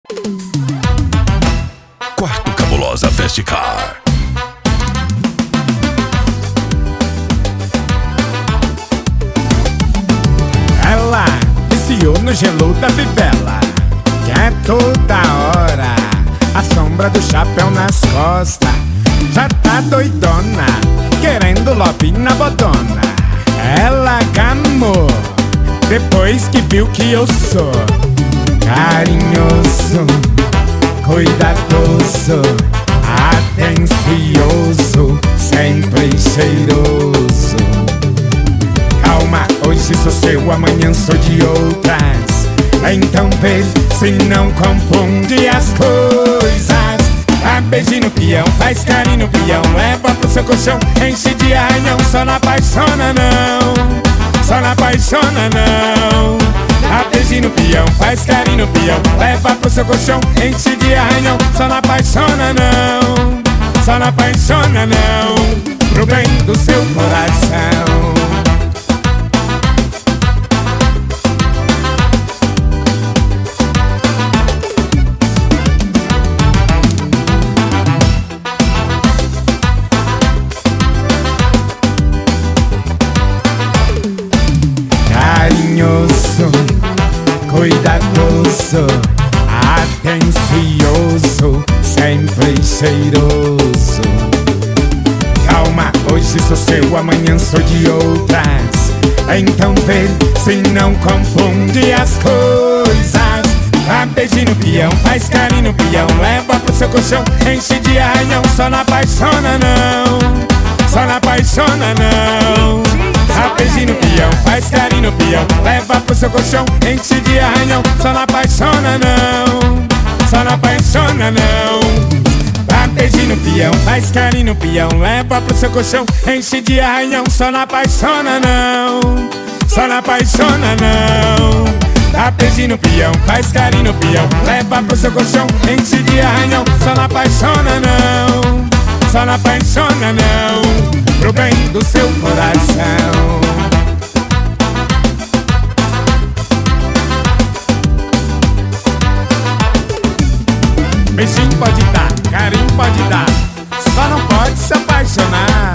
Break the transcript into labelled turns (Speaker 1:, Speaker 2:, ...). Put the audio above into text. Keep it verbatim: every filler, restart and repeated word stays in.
Speaker 1: Quarto Cabulosa Festicar.
Speaker 2: Ela viciou no gelo da fivela, quer toda hora a sombra do chapéu nas costas. Já tá doidona, querendo lobby na bodona. Ela gamou, depois que viu que eu sou carinhoso, cuidadoso, atencioso, sempre cheiroso. Calma, hoje sou seu, amanhã sou de outras. Então vê se não confunde as coisas. Dá beijinho no peão, faz carinho no peão, leva pro seu colchão, enche de arranhão. Só não apaixona não, só não apaixona não. Dá beijinho no peão, faz carinho no peão, leva pro seu colchão, enche de arranhão. Só não apaixona não, só não apaixona não, pro bem do seu coração. Carinhoso, cuidadoso, atencioso, sempre cheiroso. Calma, hoje sou seu, amanhã sou de outras. Então vê se não confunde as coisas. Dá beijinho no peão, faz carinho no peão, leva pro seu colchão, enche de arranhão. Só não apaixona não, só não apaixona não. Dá beijinho no peão, faz carinho no peão, leva pro seu colchão, enche de arranhão. Só não apaixona não, só não apaixona não. Dá beijinho no peão, faz carinho no peão, leva pro seu colchão, enche de arranhão. Só não apaixona não, só não apaixona não. Dá beijinho no peão, faz carinho no peão, leva pro seu colchão, enche de arranhão. Só não apaixona não, só não apaixona não, pro bem do seu coração. Beijinho pode dar, carinho pode dar, só não pode se apaixonar.